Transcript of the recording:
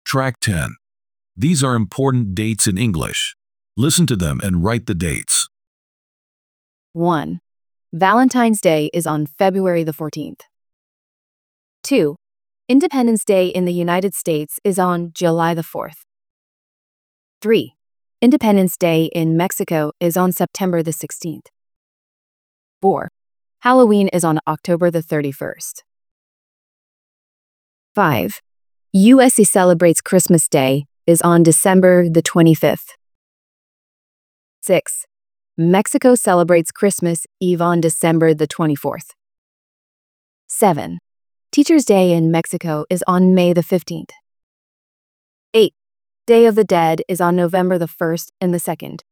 Track 10. These are important dates in English. Listen to them and write the dates. 1. Valentine's Day is on February the 14th. 2. Independence Day in the United States is on July the 4th. 3. Independence Day in Mexico is on September the 16th. 4. Halloween is on October the 31st. 5. USA celebrates Christmas Day is on December the 25th. 6. Mexico celebrates Christmas Eve on December the 24th. 7. Teacher's Day in Mexico is on May the 15th. 8. Day of the Dead is on November the 1st and the 2nd.